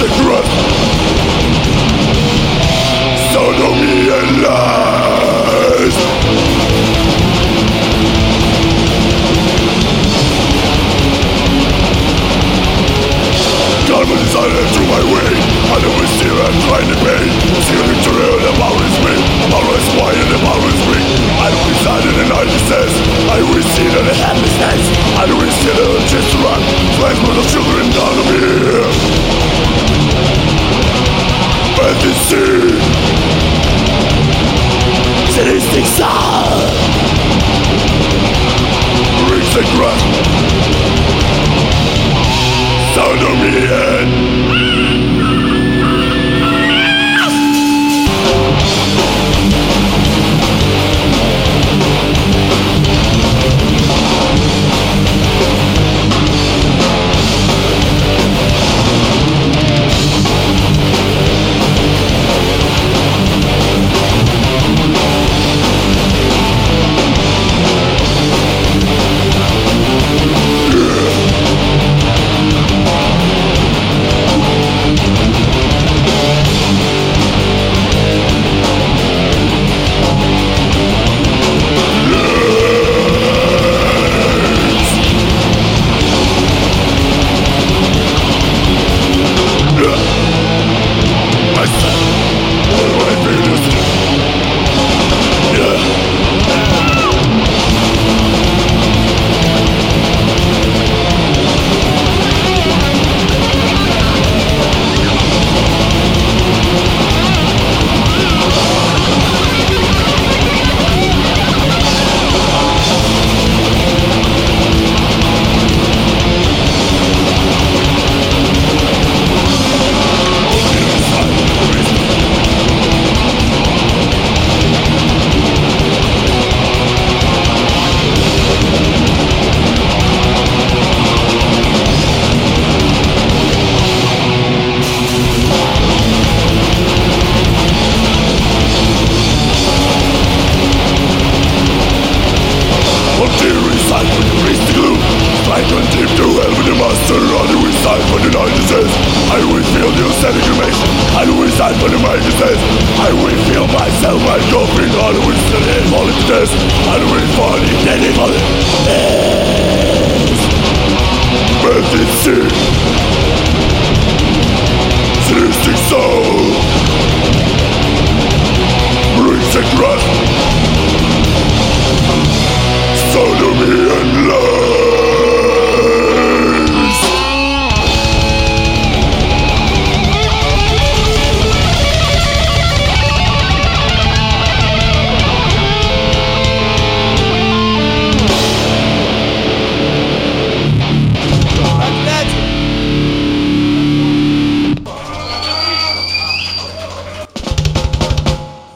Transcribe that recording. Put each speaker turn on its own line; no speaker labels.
the crust. Sodomy and lies. Karma decided through my way. I know it's still I'm trying to pay. Stealing to real, the power is me. The power is quiet, the power is weak. I know it's sad and the night is says. I know it's seen and the helplessness. I know it's still a just run. Flags for the children down of here. Fantasy. Sadistic sound. Reach the crust. Sound of me in. I will feel new segregation. I will stand for the magazines. I will feel myself and going on with the involuntaries. I will fall in any volunteers. Fantasy.